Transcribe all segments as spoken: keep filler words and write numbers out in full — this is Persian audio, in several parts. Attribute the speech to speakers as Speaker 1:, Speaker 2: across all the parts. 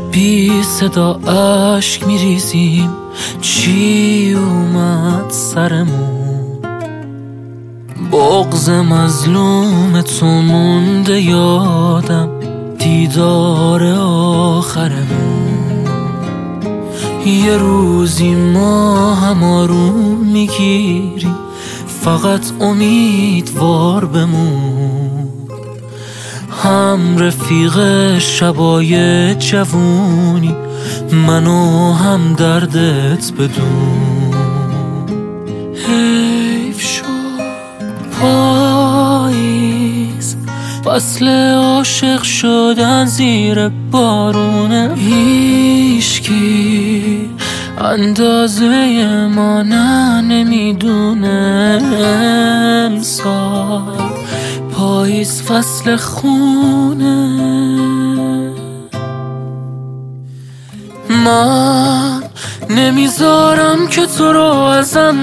Speaker 1: بی صدا اشک میریزیم، چی اومد سرمون؟ بغض مظلوم تو مونده یادم، دیدار آخرمون. یه روزی ما هم آروم میگیریم، فقط امیدوار بمون. هم رفیق شبای جوونی، منو هم دردت بدون. حیف شد پاییز، فصل عاشق شدن زیر بارونه. هیچکی اندازه ما نه نمیدونه. امسال پاییز فصل خونه. من نمیذارم که تو رو ازم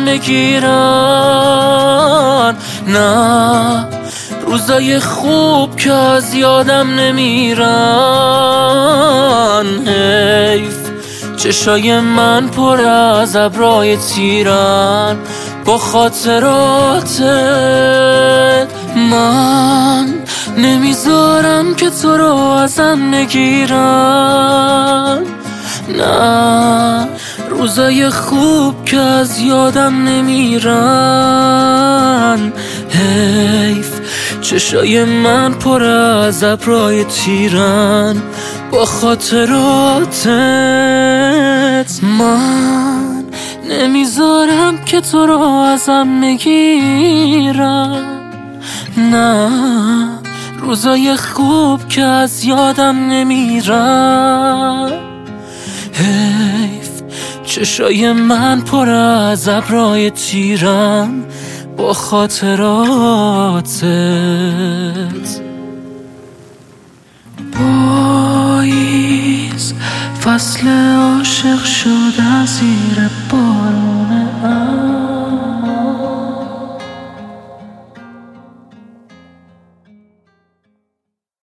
Speaker 1: بگیرن، نه روزای خوب که از یادم نمیرن. حیف چشای من پر از ابرای تیرن با خاطراتت. من نمیذارم که تو رو ازم بگیرن، نه روزای خوب که از یادم نمیرن. حیف چشای من پر از ابرای تیرن با خاطراتت. من نمیذارم که تو رو ازم بگیرن، نه روزای خوب که از یادم نمیرن. حیف چشای من پر از ابرای تیرن با خاطراتت. پاییز فصل عاشق شده زیر بارونه.